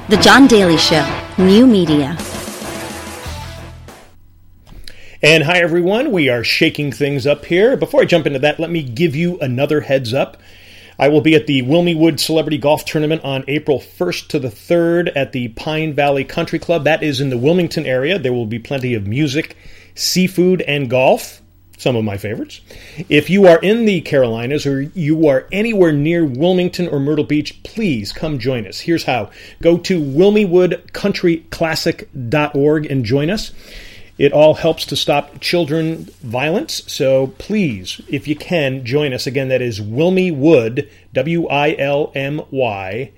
The John Daly Show, New Media. And hi, everyone. We are shaking things up here. Before I jump into that, let me give you another heads up. I will be at the Wilmywood Celebrity Golf Tournament on April 1st to the 3rd at the Pine Valley Country Club. That is in the Wilmington area. There will be plenty of music, seafood, and golf. Some of my favorites. If you are in the Carolinas or you are anywhere near Wilmington or Myrtle Beach, please come join us. Here's how. Go to WilmywoodCountryClassic.org and join us. It all helps to stop children violence, so please, if you can, join us. Again, that is Wilmywood, W-I-L-M-Y,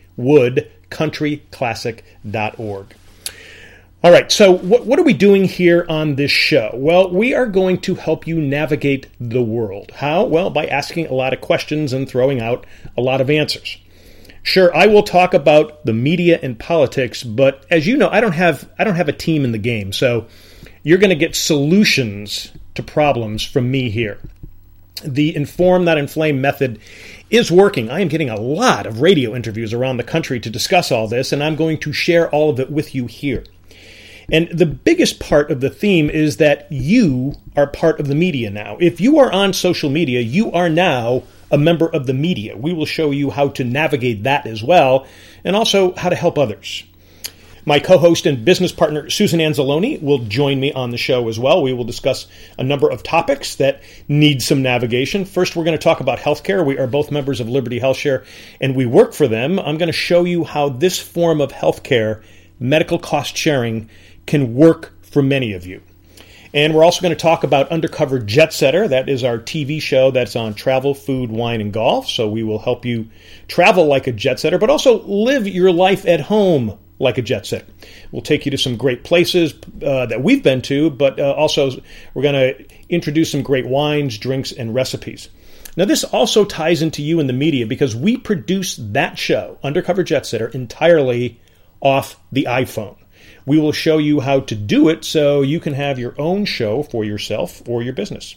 woodcountryclassic.org. All right, so what are we doing here on this show? Well, we are going to help you navigate the world. How? Well, by asking a lot of questions and throwing out a lot of answers. Sure, I will talk about the media and politics, but as you know, I don't have a team in the game, so you're going to get solutions to problems from me here. The Inform, Not Inflame method is working. I am getting a lot of radio interviews around the country to discuss all this, and I'm going to share all of it with you here. And the biggest part of the theme is that you are part of the media now. If you are on social media, you are now a member of the media. We will show you how to navigate that as well, and also how to help others. My co-host and business partner, Susan Anzalone, will join me on the show as well. We will discuss a number of topics that need some navigation. First, we're going to talk about healthcare. We are both members of Liberty HealthShare, and we work for them. I'm going to show you how this form of healthcare, medical cost sharing, can work for many of you. And we're also going to talk about Undercover Jet Setter. That is our TV show that's on travel, food, wine, and golf. So we will help you travel like a jet setter, but also live your life at home like a jet setter. We'll take you to some great places that we've been to, but also we're going to introduce some great wines, drinks, and recipes. Now, this also ties into you in the media because we produce that show, Undercover Jet Setter, entirely off the iPhone. We will show you how to do it so you can have your own show for yourself or your business.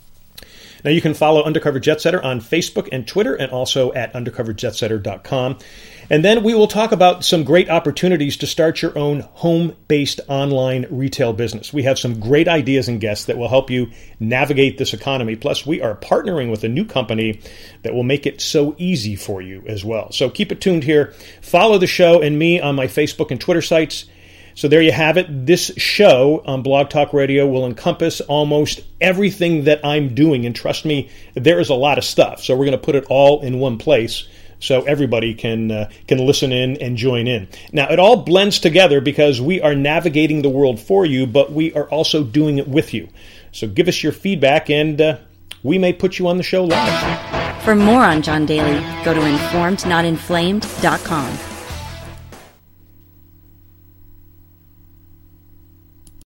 Now, you can follow Undercover Jet Setter on Facebook and Twitter and also at undercoverjetsetter.com. And then we will talk about some great opportunities to start your own home-based online retail business. We have some great ideas and guests that will help you navigate this economy. Plus, we are partnering with a new company that will make it so easy for you as well. So keep it tuned here. Follow the show and me on my Facebook and Twitter sites. So there you have it. This show on Blog Talk Radio will encompass almost everything that I'm doing. And trust me, there is a lot of stuff. So we're going to put it all in one place so everybody can listen in and join in. Now, it all blends together because we are navigating the world for you, but we are also doing it with you. So give us your feedback, and we may put you on the show live. For more on John Daly, go to informednotinflamed.com.